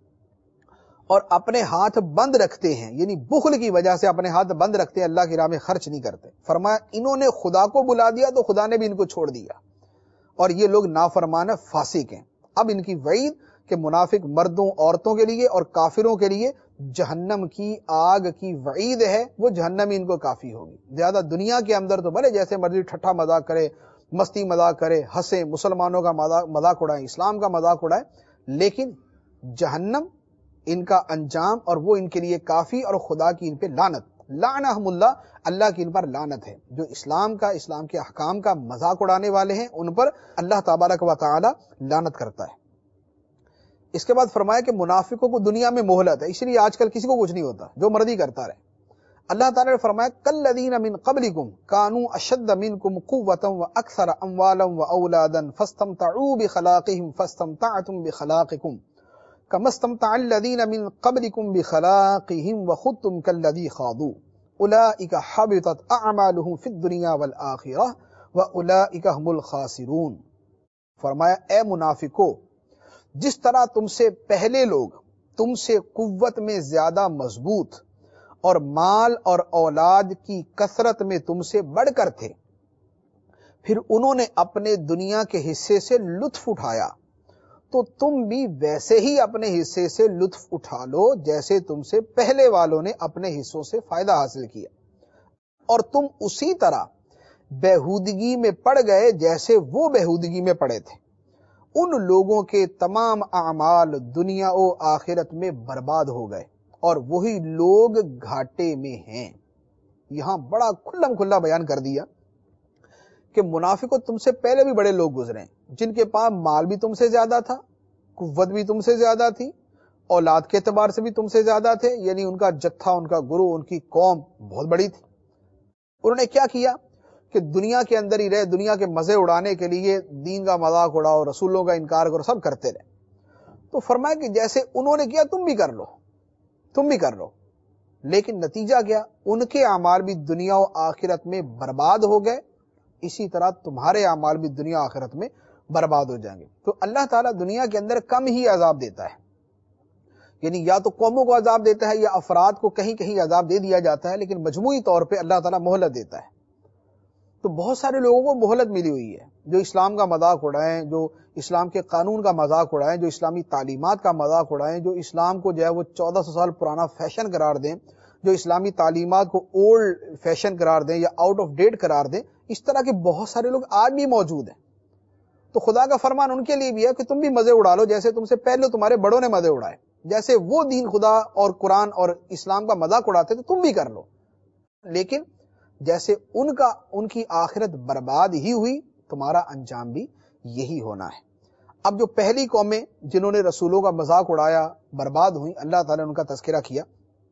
Speaker 1: اور اپنے ہاتھ بند رکھتے ہیں، یعنی بخل کی وجہ سے اپنے ہاتھ بند رکھتے ہیں، اللہ کی راہ میں خرچ نہیں کرتے۔ فرمایا انہوں نے خدا کو بلا دیا تو خدا نے بھی ان کو چھوڑ دیا، اور یہ لوگ نافرمان فاسق ہیں۔ اب ان کی وعید کہ منافق مردوں عورتوں کے لیے اور کافروں کے لیے جہنم کی آگ کی وعید ہے، وہ جہنم ہی ان کو کافی ہوگی۔ زیادہ دنیا کے اندر تو بھلے جیسے مرضی ٹھٹھا مذاق کرے، مستی مذاق کرے، ہنسے، مسلمانوں کا مذاق اڑائیں، اسلام کا مذاق اڑائیں، لیکن جہنم ان کا انجام اور وہ ان کے لیے کافی، اور خدا کی ان پہ لعنت، لعنہم اللہ، اللہ کی ان پر لعنت ہے۔ جو اسلام کا، اسلام کے احکام کا مذاق اڑانے والے ہیں ان پر اللہ تبارک و تعالی لعنت کرتا ہے۔ اس کے بعد فرمایا کہ منافقوں کو دنیا میں مہلت ہے، اس لیے آج کل کسی کو کچھ نہیں ہوتا، جو مرضی کرتا رہے۔ اللہ تعالی نے فرمایا کالذین من قبلکم کانوا اشد منکم قوۃ واکثر اموالا واولادا فاستمتعوا بخلاقهم فاستمتعتم بخلاقکم كما استمتع الذين من قبلكم بخلاقهم وخضتم كالذي خاضوا اولئك حبطت اعمالهم في الدنيا والاخره واولئك هم الخاسرون۔ فرمایا اے منافقو، جس طرح تم سے پہلے لوگ تم سے قوت میں زیادہ مضبوط اور مال اور اولاد کی کثرت میں تم سے بڑھ کر تھے، پھر انہوں نے اپنے دنیا کے حصے سے لطف اٹھایا، تو تم بھی ویسے ہی اپنے حصے سے لطف اٹھا لو جیسے تم سے پہلے والوں نے اپنے حصوں سے فائدہ حاصل کیا، اور تم اسی طرح بےہودگی میں پڑ گئے جیسے وہ بےہودگی میں پڑے تھے۔ ان لوگوں کے تمام اعمال دنیا و آخرت میں برباد ہو گئے، اور وہی لوگ گھاٹے میں ہیں۔ یہاں بڑا کھلم کھلا بیان کر دیا کہ منافقوں تم سے پہلے بھی بڑے لوگ گزرے ہیں، جن کے پاس مال بھی تم سے زیادہ تھا، قوت بھی تم سے زیادہ تھی، اولاد کے اعتبار سے بھی تم سے زیادہ تھے، یعنی ان کا جتھا، ان کا گروہ، ان کی قوم بہت بڑی تھی۔ انہوں نے کیا کیا کہ دنیا کے اندر ہی رہے، دنیا کے مزے اڑانے کے لیے دین کا مذاق اڑاؤ، رسولوں کا انکار کرو، سب کرتے رہے۔ تو فرمایا کہ جیسے انہوں نے کیا تم بھی کر لو، تم بھی کر لو، لیکن نتیجہ کیا؟ ان کے اعمال بھی دنیا و آخرت میں برباد ہو گئے، اسی طرح تمہارے اعمال بھی دنیا آخرت میں برباد ہو جائیں گے۔ تو اللہ تعالیٰ دنیا کے اندر کم ہی عذاب دیتا ہے، یعنی یا تو قوموں کو عذاب دیتا ہے یا افراد کو کہیں کہیں عذاب دے دیا جاتا ہے، لیکن مجموعی طور پہ اللہ تعالیٰ مہلت دیتا ہے۔ تو بہت سارے لوگوں کو مہلت ملی ہوئی ہے، جو اسلام کا مذاق اڑائیں، جو اسلام کے قانون کا مذاق اڑائیں، جو اسلامی تعلیمات کا مذاق اڑائیں، جو اسلام کو جو ہے وہ چودہ سو سال پرانا فیشن قرار دیں، جو اسلامی تعلیمات کو اولڈ فیشن قرار دیں یا آؤٹ آف ڈیٹ قرار دیں، اس طرح کے بہت سارے لوگ آج بھی موجود ہیں۔ تو خدا کا فرمان ان کے لیے بھی ہے کہ تم بھی مزے اڑا لو جیسے تم سے پہلے تمہارے بڑوں نے مزے اڑائے، جیسے وہ دین خدا اور قرآن اور اسلام کا مذاق اڑاتے تھے تم بھی کر لو، لیکن جیسے ان کا ان کی آخرت برباد ہی ہوئی، تمہارا انجام بھی یہی ہونا ہے۔ اب جو پہلی قومیں جنہوں نے رسولوں کا مذاق اڑایا برباد ہوئی، اللہ تعالیٰ نے ان کا تذکرہ کیا۔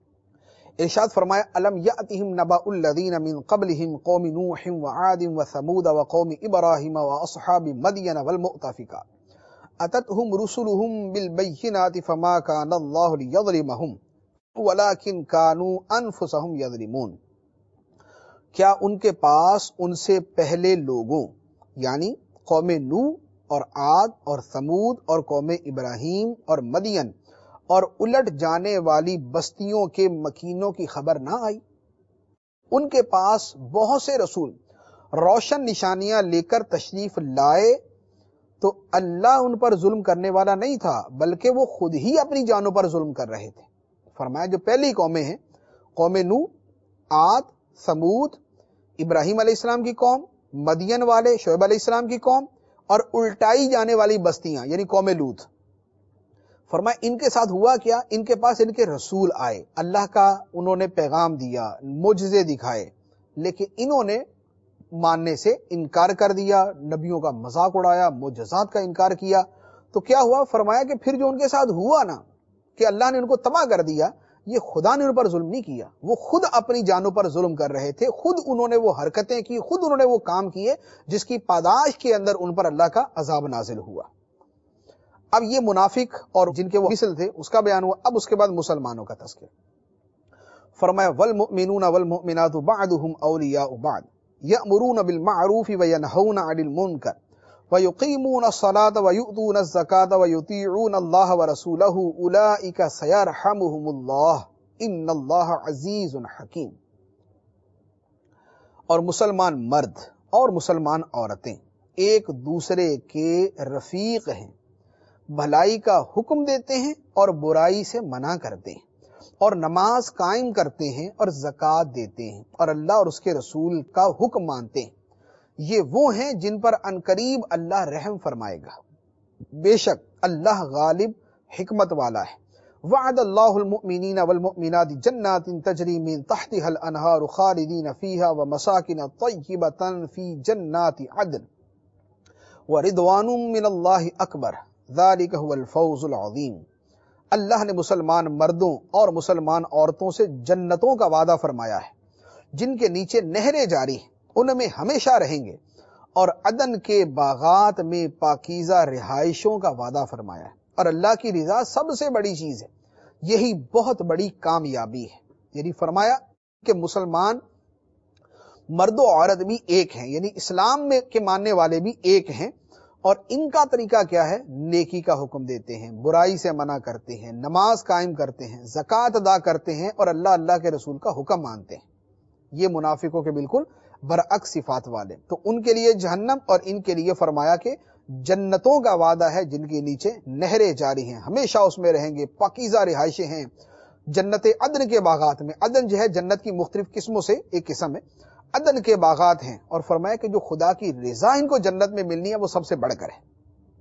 Speaker 1: ارشاد فرمایا الم یاتہم نبأ الذین من قبلہم قوم نوح وعاد وثمود وقوم ابراہیم واصحاب مدین والمؤتفکات اتتہم رسلہم بالبینات فما کان اللہ لیظلمہم ولکن کانوا انفسہم یظلمون۔ کیا ان کے پاس ان سے پہلے لوگوں یعنی قوم نوح اور عاد اور ثمود اور قوم ابراہیم اور مدین اور الٹ جانے والی بستیوں کے مکینوں کی خبر نہ آئی؟ ان کے پاس بہت سے رسول روشن نشانیاں لے کر تشریف لائے تو اللہ ان پر ظلم کرنے والا نہیں تھا، بلکہ وہ خود ہی اپنی جانوں پر ظلم کر رہے تھے۔ فرمایا جو پہلی قومیں ہیں، قوم نوح، عاد، ثمود، ابراہیم علیہ السلام کی قوم، مدین والے شعیب علیہ السلام کی قوم، اور الٹائی جانے والی بستیاں یعنی قوم لوط۔ فرمایا ان کے ساتھ ہوا کیا؟ ان کے پاس ان کے رسول آئے، اللہ کا انہوں نے پیغام دیا، معجزے دکھائے، لیکن انہوں نے ماننے سے انکار کر دیا، نبیوں کا مذاق اڑایا، معجزات کا انکار کیا۔ تو کیا ہوا؟ فرمایا کہ پھر جو ان کے ساتھ ہوا نا کہ اللہ نے ان کو تباہ کر دیا، یہ خدا نے ان پر ظلم نہیں کیا، وہ خود اپنی جانوں پر ظلم کر رہے تھے، خود انہوں نے وہ حرکتیں کی، خود انہوں نے وہ کام کیے جس کی پاداش کے اندر ان پر اللہ کا عذاب نازل ہوا۔ اب یہ منافق اور جن کے وہ مثل تھے اس کا بیان ہوا، اب اس کے بعد مسلمانوں کا تذکرہ۔ فرمایا والمؤمنون والمؤمنات بعضهم اولیاء بعض یأمرون بالمعروف وینہون عن المنکر وَيُقِيمُونَ الصَّلَاةَ وَيُؤْتُونَ الزَّكَاةَ وَيُطِيعُونَ اللَّهَ وَرَسُولَهُ أُولَٰئِكَ سَيَرْحَمُهُمُ اللَّهُ إِنَّ اللَّهَ عَزِيزٌ حَكِيمٌ۔ اور مسلمان مرد اور مسلمان عورتیں ایک دوسرے کے رفیق ہیں، بھلائی کا حکم دیتے ہیں اور برائی سے منع کرتے ہیں، اور نماز قائم کرتے ہیں اور زکوٰۃ دیتے ہیں، اور اللہ اور اس کے رسول کا حکم مانتے ہیں۔ یہ وہ ہیں جن پر عنقریب اللہ رحم فرمائے گا، بے شک اللہ غالب حکمت والا ہے۔ وعد اللہ المؤمنین والمؤمنات جنات تجری من تحتها الانہار خالدین فیہا ومساکن طیبۃ فی جنات عدن ورضوان من اللہ اکبر ذالک هو الفوز العظیم۔ اللہ نے مسلمان مردوں اور مسلمان عورتوں سے جنتوں کا وعدہ فرمایا ہے جن کے نیچے نہریں جاری ہیں، ان میں ہمیشہ رہیں گے، اور عدن کے باغات میں پاکیزہ رہائشوں کا وعدہ فرمایا ہے، اور اللہ کی رضا سب سے بڑی چیز ہے، یہی بہت بڑی کامیابی ہے۔ یعنی فرمایا کہ مسلمان مرد و عورت بھی ایک ہیں، یعنی اسلام میں کے ماننے والے بھی ایک ہیں، اور ان کا طریقہ کیا ہے؟ نیکی کا حکم دیتے ہیں، برائی سے منع کرتے ہیں، نماز قائم کرتے ہیں، زکوٰۃ ادا کرتے ہیں، اور اللہ اللہ کے رسول کا حکم مانتے ہیں۔ یہ منافقوں کے بالکل برعکس صفات والے، تو ان کے لیے جہنم، اور ان کے لیے فرمایا کہ جنتوں کا وعدہ ہے جن کے نیچے نہریں جاری ہیں، ہمیشہ اس میں رہیں گے، پاکیزہ رہائشیں ہیں۔ جنت عدن کے باغات میں، عدن جو ہے جنت کی مختلف قسموں سے ایک قسم ہے، عدن کے باغات ہیں، اور فرمایا کہ جو خدا کی رضا ان کو جنت میں ملنی ہے وہ سب سے بڑھ کر ہے۔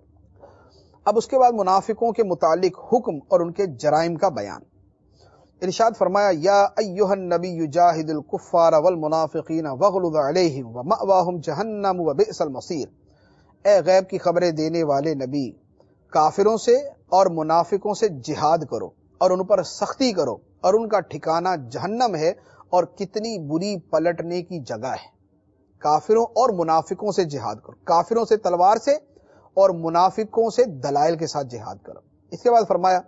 Speaker 1: اب اس کے بعد منافقوں کے متعلق حکم اور ان کے جرائم کا بیان۔ ارشاد فرمایا یا ایھا النبی جاہد الکفار والمنافقین واغلظ علیہم ومأواہم جہنم وبئس المصیر۔ اے غیب کی خبریں دینے والے نبی، کافروں سے اور منافقوں سے جہاد کرو اور ان پر سختی کرو، اور ان کا ٹھکانہ جہنم ہے، اور کتنی بری پلٹنے کی جگہ ہے۔ کافروں اور منافقوں سے جہاد کرو، کافروں سے تلوار سے اور منافقوں سے دلائل کے ساتھ جہاد کرو۔ اس کے بعد فرمایا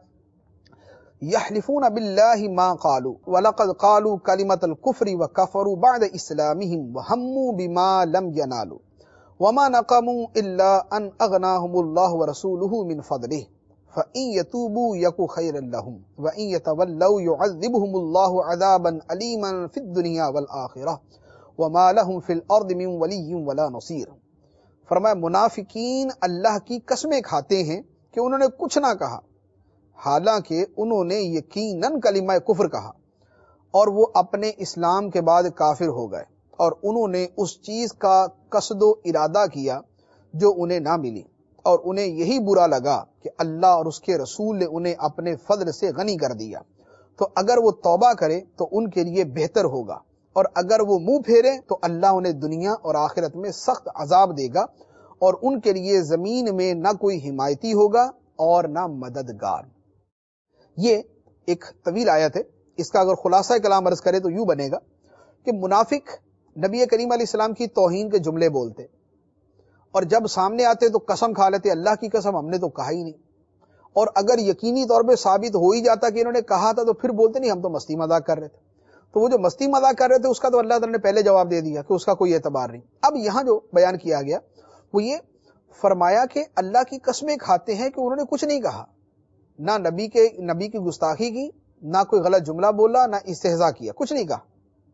Speaker 1: یحلفون باللہ ما قالوا ولقد قالوا کلمۃ الکفر وکفروا بعد اسلامہم وہموا بما لم ینالوا وما نقموا الا ان اغناہم اللہ ورسولہ من فضلہ فإن يتوبوا يك خيرا لهم وإن يتولوا يعذبهم الله عذابا أليما في الدنيا والآخرة وما لهم في الأرض من ولي ولا نصير۔ فرمایا منافقین اللہ کی قسمیں کھاتے ہیں کہ انہوں نے کچھ نہ کہا، حالانکہ انہوں نے یقیناً کلمہ کفر کہا، اور وہ اپنے اسلام کے بعد کافر ہو گئے، اور انہوں نے اس چیز کا قصد و ارادہ کیا جو انہیں نہ ملی، اور انہیں یہی برا لگا کہ اللہ اور اس کے رسول نے انہیں اپنے فضل سے غنی کر دیا، تو اگر وہ توبہ کرے تو ان کے لیے بہتر ہوگا، اور اگر وہ منہ پھیرے تو اللہ انہیں دنیا اور آخرت میں سخت عذاب دے گا، اور ان کے لیے زمین میں نہ کوئی حمایتی ہوگا اور نہ مددگار۔ یہ ایک طویل آیت ہے، اس کا اگر خلاصہ کلام عرض کرے تو یوں بنے گا کہ منافق نبی کریم علیہ السلام کی توہین کے جملے بولتے، اور جب سامنے آتے تو قسم کھا لیتے اللہ کی قسم ہم نے تو کہا ہی نہیں، اور اگر یقینی طور پہ ثابت ہو ہی جاتا کہ انہوں نے کہا تھا تو پھر بولتے نہیں ہم تو مستی مذاق کر رہے تھے۔ تو وہ جو مستی مذاق کر رہے تھے اس کا تو اللہ تعالیٰ نے پہلے جواب دے دیا کہ اس کا کوئی اعتبار نہیں۔ اب یہاں جو بیان کیا گیا وہ یہ فرمایا کہ اللہ کی قسمیں کھاتے ہیں کہ انہوں نے کچھ نہیں کہا، نہ نبی کے نبی کی گستاخی کی، نہ کوئی غلط جملہ بولا، نہ استہزاء کیا، کچھ نہیں کہا۔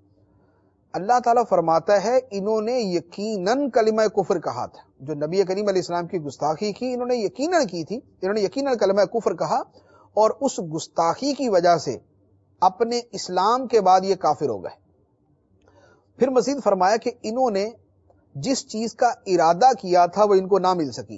Speaker 1: اللہ تعالیٰ فرماتا ہے انہوں نے یقیناً کلمہ کفر کہا تھا، جو نبی کریم علیہ السلام کی گستاخی کی انہوں نے یقیناً کی تھی، انہوں نے یقیناً کلمہ کفر کہا، اور اس گستاخی کی وجہ سے اپنے اسلام کے بعد یہ کافر ہو گئے۔ پھر مزید فرمایا کہ انہوں نے جس چیز کا ارادہ کیا تھا وہ ان کو نہ مل سکی،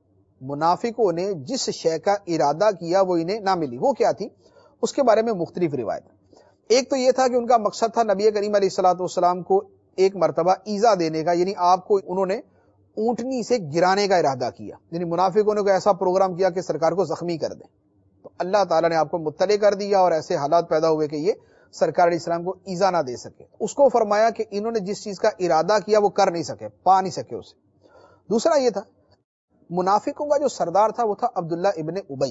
Speaker 1: منافقوں نے جس شے کا ارادہ کیا وہ انہیں نہ ملی، وہ کیا تھی؟ اس کے بارے میں مختلف روایت۔ ایک تو یہ تھا کہ ان کا مقصد تھا نبی کریم علیہ الصلوۃ والسلام کو ایک مرتبہ ایذا دینے کا، یعنی آپ کو انہوں نے اونٹنی سے گرانے کا ارادہ کیا، یعنی منافقوں نے کوئی ایسا پروگرام کیا کہ سرکار کو زخمی کر دیں۔ تو اللہ تعالیٰ نے آپ کو مطلع کر دیا اور ایسے حالات پیدا ہوئے کہ یہ سرکار علیہ السلام کو ایذا نہ دے سکے. اس کو فرمایا کہ انہوں نے جس چیز کا ارادہ کیا وہ کر نہیں سکے، پا نہیں سکے اسے. دوسرا یہ تھا منافقوں کا جو سردار تھا وہ تھا عبداللہ ابن ابی.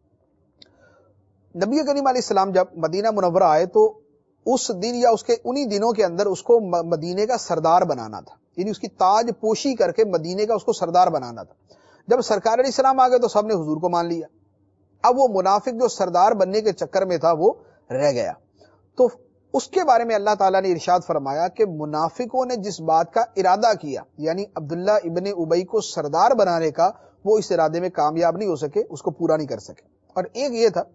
Speaker 1: نبی کریم علیہ السلام جب مدینہ منورہ آئے تو اس دن یا اس کے انہی دنوں کے اندر اس کو مدینے کا سردار بنانا تھا، یعنی اس کی تاج پوشی کر کے مدینے کا اس کو سردار بنانا تھا. جب سرکار علیہ السلام آ گئے تو سب نے حضور کو مان لیا. اب وہ منافق جو سردار بننے کے چکر میں تھا وہ رہ گیا. تو اس کے بارے میں اللہ تعالیٰ نے ارشاد فرمایا کہ منافقوں نے جس بات کا ارادہ کیا، یعنی عبداللہ ابن ابی کو سردار بنانے کا، وہ اس ارادے میں کامیاب نہیں ہو سکے، اس کو پورا نہیں کر سکے. اور ایک یہ تھا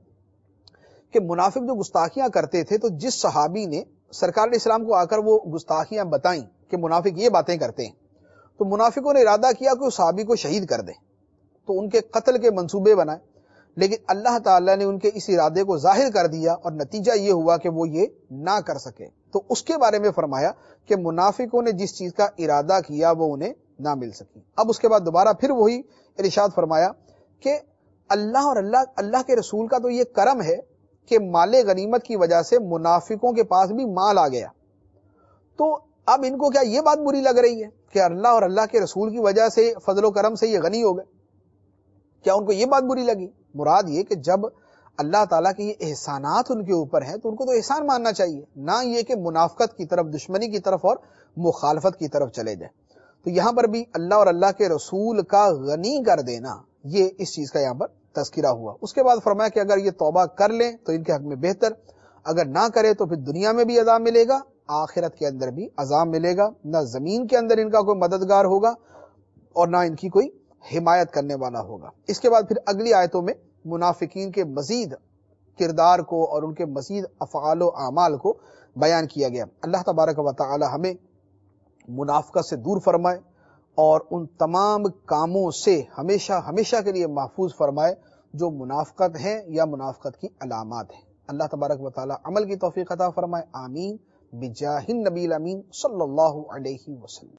Speaker 1: کہ منافق جو گستاخیاں کرتے تھے، تو جس صحابی نے سرکار علیہ السلام کو آ کر وہ گستاخیاں بتائیں کہ منافق یہ باتیں کرتے ہیں، تو منافقوں نے ارادہ کیا کہ اس صحابی کو شہید کر دیں، تو ان کے قتل کے منصوبے بنائے. لیکن اللہ تعالیٰ نے ان کے اس ارادے کو ظاہر کر دیا اور نتیجہ یہ ہوا کہ وہ یہ نہ کر سکے. تو اس کے بارے میں فرمایا کہ منافقوں نے جس چیز کا ارادہ کیا وہ انہیں نہ مل سکی. اب اس کے بعد دوبارہ پھر وہی ارشاد فرمایا کہ اللہ اور اللہ اللہ کے رسول کا تو یہ کرم ہے کہ مال غنیمت کی وجہ سے منافقوں کے پاس بھی مال آ گیا. تو اب ان کو کیا یہ بات بری لگ رہی ہے کہ اللہ اور اللہ کے رسول کی وجہ سے فضل و کرم سے یہ غنی ہو گئے؟ کیا ان کو یہ بات بری لگی؟ مراد یہ کہ جب اللہ تعالیٰ کے یہ احسانات ان کے اوپر ہیں تو ان کو تو احسان ماننا چاہیے، نہ یہ کہ منافقت کی طرف، دشمنی کی طرف اور مخالفت کی طرف چلے جائیں. تو یہاں پر بھی اللہ اور اللہ کے رسول کا غنی کر دینا، یہ اس چیز کا یہاں پر تذکرہ ہوا. اس کے بعد فرمایا کہ اگر یہ توبہ کر لیں تو ان کے حق میں بہتر، اگر نہ کرے تو پھر دنیا میں بھی عذاب ملے گا، آخرت کے اندر بھی عذاب ملے گا. نہ زمین کے اندر ان کا کوئی مددگار ہوگا اور نہ ان کی کوئی حمایت کرنے والا ہوگا. اس کے بعد پھر اگلی آیتوں میں منافقین کے مزید کردار کو اور ان کے مزید افعال و اعمال کو بیان کیا گیا. اللہ تبارک و تعالی ہمیں منافقت سے دور فرمائے اور ان تمام کاموں سے ہمیشہ ہمیشہ کے لیے محفوظ فرمائے جو منافقت ہیں یا منافقت کی علامات ہیں. اللہ تبارک و تعالی عمل کی توفیق عطا فرمائے. آمین بجاہ النبی الامین صلی اللہ علیہ وسلم.